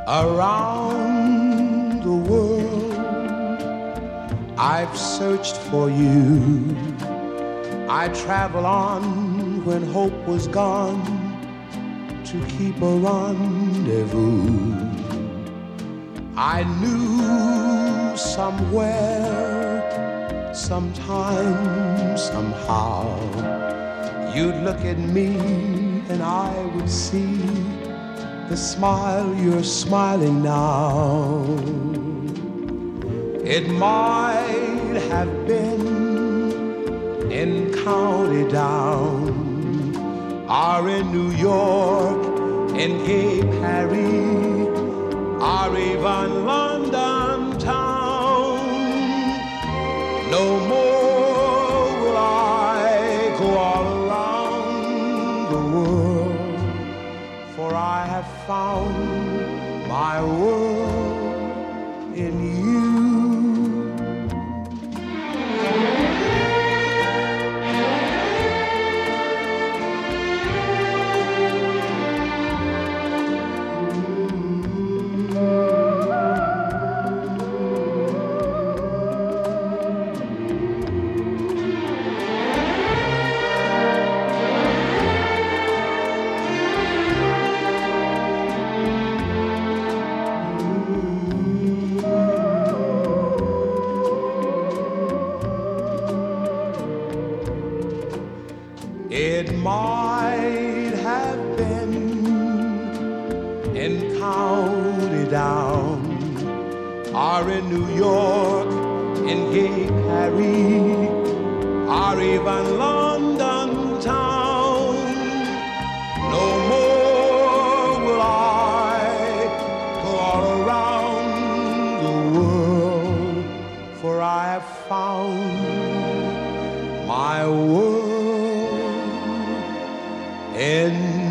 Around the world, I've searched for you. I travel on when hope was gone to keep a rendezvous. I knew somewhere, sometime, somehow, you'd look at me and I would see the smile you're smiling now. It might have been in County Down, or in New York, in gay Paris, or even London town. No more will I go all around the world, for I have found my world in you. It might have been in County Down, or in New York, in gay Paris, or even London town. No more will I go all around the world, for I have found my world in